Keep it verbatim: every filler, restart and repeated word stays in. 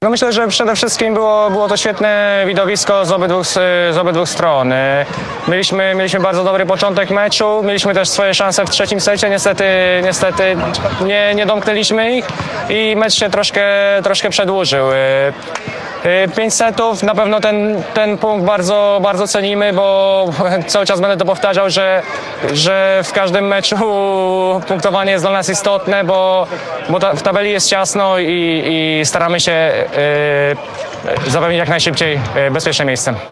No myślę, że przede wszystkim było, było to świetne widowisko z obydwu, z obydwu stron. Mieliśmy, mieliśmy bardzo dobry początek meczu, mieliśmy też swoje szanse w trzecim secie, niestety, niestety nie, nie domknęliśmy ich i mecz się troszkę, troszkę przedłużył. Pięć setów, na pewno ten, ten punkt bardzo, bardzo cenimy, bo cały czas będę to powtarzał, że, że w każdym meczu punktowanie jest dla nas istotne, bo, bo ta, w tabeli jest ciasno i, i staramy się yy, zapewnić jak najszybciej bezpieczne miejsce.